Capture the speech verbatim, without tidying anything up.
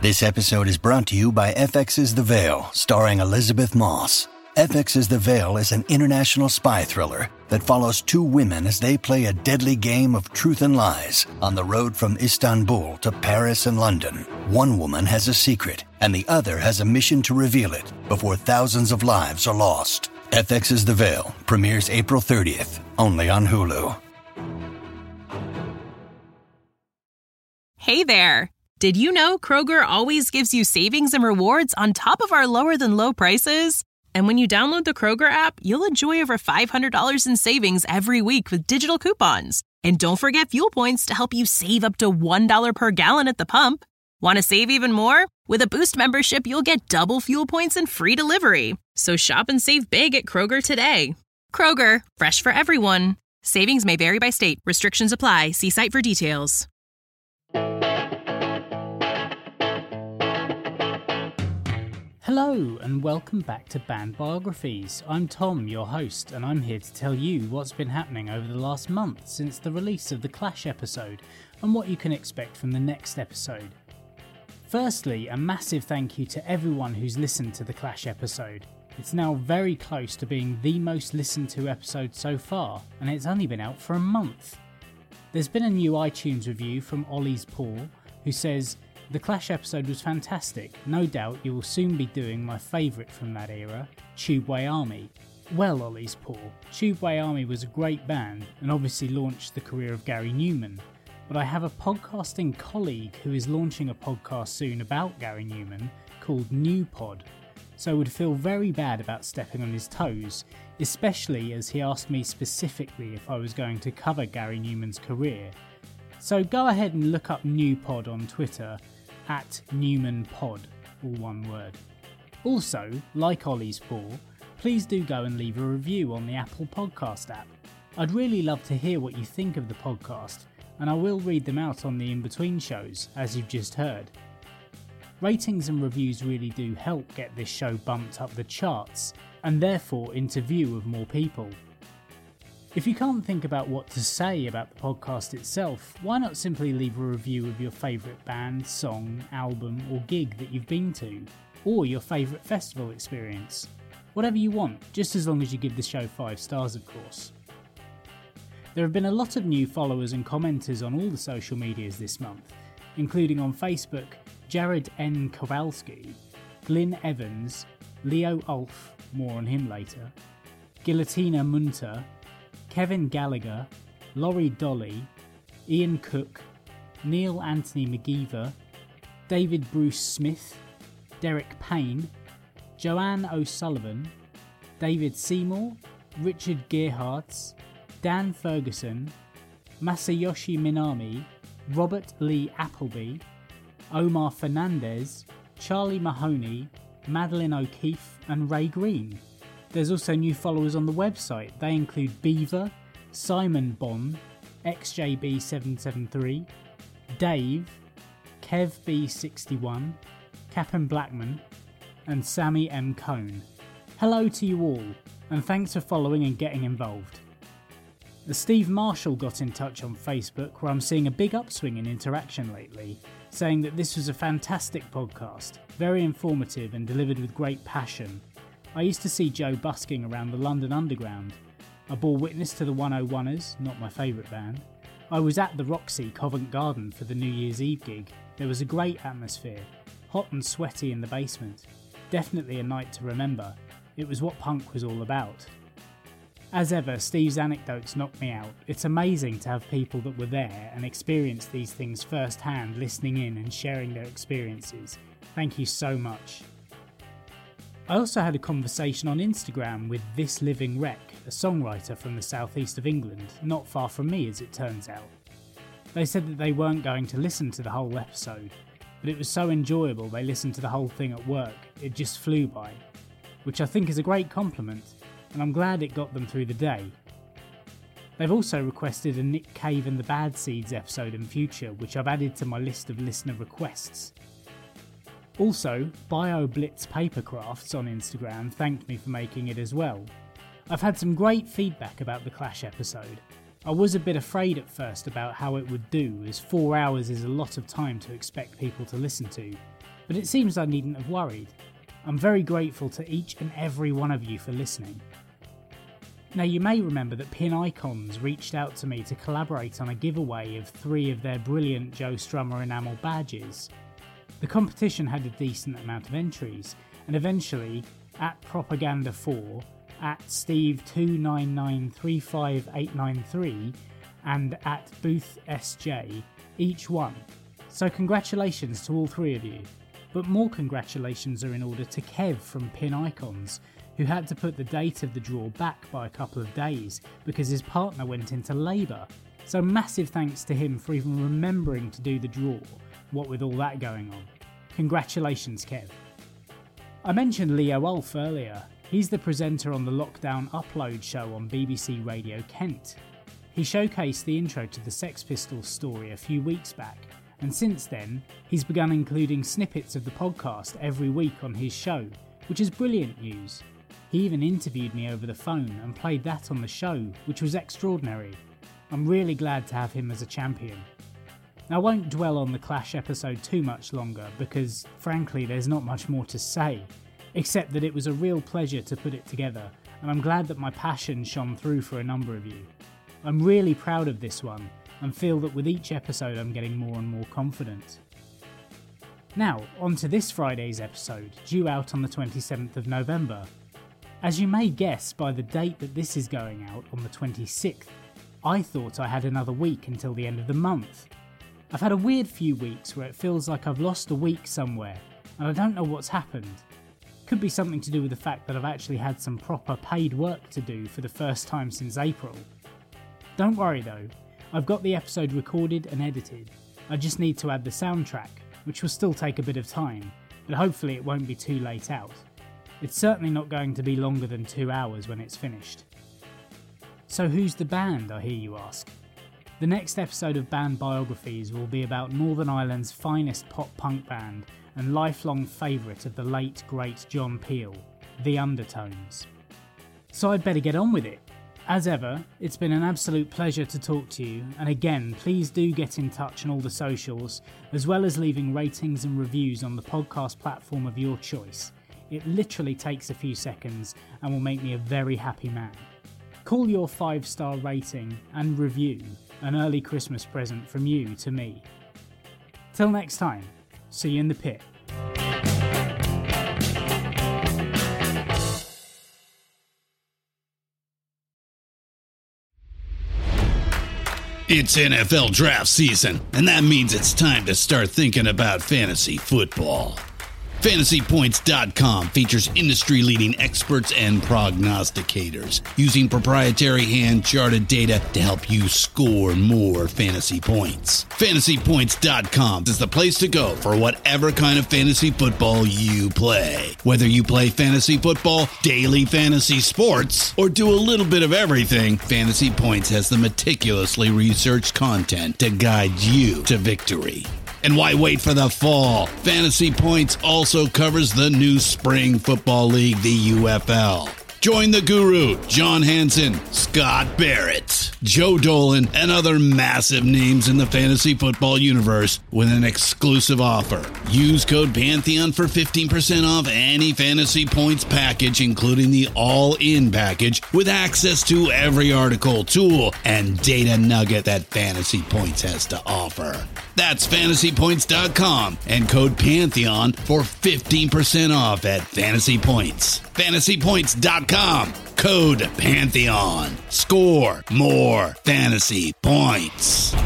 This episode is brought to you by F X's The Veil, starring Elizabeth Moss. F X's The Veil is an international spy thriller that follows two women as they play a deadly game of truth and lies on the road from Istanbul to Paris and London. One woman has a secret, and the other has a mission to reveal it before thousands of lives are lost. F X's The Veil premieres April thirtieth, only on Hulu. Hey there! Did you know Kroger always gives you savings and rewards on top of our lower-than-low prices? And when you download the Kroger app, you'll enjoy over five hundred dollars in savings every week with digital coupons. And don't forget fuel points to help you save up to one dollar per gallon at the pump. Want to save even more? With a Boost membership, you'll get double fuel points and free delivery. So shop and save big at Kroger today. Kroger, fresh for everyone. Savings may vary by state. Restrictions apply. See site for details. Hello and welcome back to Band Biographies. I'm Tom, your host, and I'm here to tell you what's been happening over the last month since the release of the Clash episode and what you can expect from the next episode. Firstly, a massive thank you to everyone who's listened to the Clash episode. It's now very close to being the most listened to episode so far, and it's only been out for a month. There's been a new iTunes review from Ollie's Paul, who says, "The Clash episode was fantastic. No doubt you will soon be doing my favourite from that era, Tubeway Army." Well, Ollie's Paul, Tubeway Army was a great band and obviously launched the career of Gary Newman, but I have a podcasting colleague who is launching a podcast soon about Gary Newman called New Pod, so I would feel very bad about stepping on his toes, especially as he asked me specifically if I was going to cover Gary Newman's career. So go ahead and look up New Pod on Twitter, at Newman Pod, all one word. Also, like Ollie's Paul, please do go and leave a review on the Apple Podcast app. I'd really love to hear what you think of the podcast, and I will read them out on the in-between shows, as you've just heard. Ratings and reviews really do help get this show bumped up the charts, and therefore into view of more people. If you can't think about what to say about the podcast itself, why not simply leave a review of your favourite band, song, album or gig that you've been to, or your favourite festival experience? Whatever you want, just as long as you give the show five stars of course. There have been a lot of new followers and commenters on all the social medias this month, including on Facebook, Jared N. Kowalski, Glyn Evans, Leo Ulf, more on him later, Guillotina Munter, Kevin Gallagher, Laurie Dolly, Ian Cook, Neil Anthony McGeever, David Bruce Smith, Derek Payne, Joanne O'Sullivan, David Seymour, Richard Gearhartz, Dan Ferguson, Masayoshi Minami, Robert Lee Appleby, Omar Fernandez, Charlie Mahoney, Madeline O'Keefe and Ray Green. There's also new followers on the website. They include Beaver, Simon Bond, X J B seven seven three, Dave, Kev B sixty-one, Captain Blackman, and Sammy M. Cone. Hello to you all, and thanks for following and getting involved. Steve Marshall got in touch on Facebook, where I'm seeing a big upswing in interaction lately, saying that this was a fantastic podcast, very informative and delivered with great passion. I used to see Joe busking around the London Underground. I bore witness to the one oh oneers, not my favourite band. I was at the Roxy, Covent Garden for the New Year's Eve gig. There was a great atmosphere, hot and sweaty in the basement. Definitely a night to remember. It was what punk was all about. As ever, Steve's anecdotes knocked me out. It's amazing to have people that were there and experienced these things firsthand listening in and sharing their experiences. Thank you so much. I also had a conversation on Instagram with This Living Wreck, a songwriter from the southeast of England, not far from me as it turns out. They said that they weren't going to listen to the whole episode, but it was so enjoyable they listened to the whole thing at work, it just flew by, which I think is a great compliment, and I'm glad it got them through the day. They've also requested a Nick Cave and the Bad Seeds episode in future, which I've added to my list of listener requests. Also, BioBlitz Papercrafts on Instagram thanked me for making it as well. I've had some great feedback about the Clash episode. I was a bit afraid at first about how it would do, as four hours is a lot of time to expect people to listen to, but it seems I needn't have worried. I'm very grateful to each and every one of you for listening. Now, you may remember that Pin Icons reached out to me to collaborate on a giveaway of three of their brilliant Joe Strummer enamel badges. The competition had a decent amount of entries, and eventually, at Propaganda four, at Steve two nine nine three five eight nine three, and at Booth S J, each won. So congratulations to all three of you. But more congratulations are in order to Kev from Pin Icons, who had to put the date of the draw back by a couple of days because his partner went into labour. So massive thanks to him for even remembering to do the draw, what with all that going on. Congratulations, Kev. I mentioned Leo Ulf earlier. He's the presenter on the Lockdown Upload show on B B C Radio Kent. He showcased the intro to the Sex Pistols story a few weeks back, and since then, he's begun including snippets of the podcast every week on his show, which is brilliant news. He even interviewed me over the phone and played that on the show, which was extraordinary. I'm really glad to have him as a champion. I won't dwell on the Clash episode too much longer because, frankly, there's not much more to say, except that it was a real pleasure to put it together, and I'm glad that my passion shone through for a number of you. I'm really proud of this one, and feel that with each episode I'm getting more and more confident. Now, on to this Friday's episode, due out on the twenty-seventh of November. As you may guess by the date that this is going out, on the twenty-sixth, I thought I had another week until the end of the month. I've had a weird few weeks where it feels like I've lost a week somewhere, and I don't know what's happened. Could be something to do with the fact that I've actually had some proper paid work to do for the first time since April. Don't worry though, I've got the episode recorded and edited. I just need to add the soundtrack, which will still take a bit of time, but hopefully it won't be too late out. It's certainly not going to be longer than two hours when it's finished. So who's the band, I hear you ask? The next episode of Band Biographies will be about Northern Ireland's finest pop-punk band and lifelong favourite of the late, great John Peel, The Undertones. So I'd better get on with it. As ever, it's been an absolute pleasure to talk to you, and again, please do get in touch on all the socials, as well as leaving ratings and reviews on the podcast platform of your choice. It literally takes a few seconds and will make me a very happy man. Call your five-star rating and review an early Christmas present from you to me. Till next time, see you in the pit. It's N F L draft season, and that means it's time to start thinking about fantasy football. Fantasy Points dot com features industry-leading experts and prognosticators using proprietary hand-charted data to help you score more fantasy points. Fantasy Points dot com is the place to go for whatever kind of fantasy football you play. Whether you play fantasy football, daily fantasy sports, or do a little bit of everything, Fantasy Points has the meticulously researched content to guide you to victory. And why wait for the fall? Fantasy Points also covers the new spring football league, the U F L. Join the guru, John Hansen, Scott Barrett, Joe Dolan, and other massive names in the fantasy football universe with an exclusive offer. Use code Pantheon for fifteen percent off any Fantasy Points package, including the all-in package, with access to every article, tool, and data nugget that Fantasy Points has to offer. That's Fantasy Points dot com and code Pantheon for fifteen percent off at Fantasy Points. Fantasy Points dot com, code Pantheon. Score more fantasy points.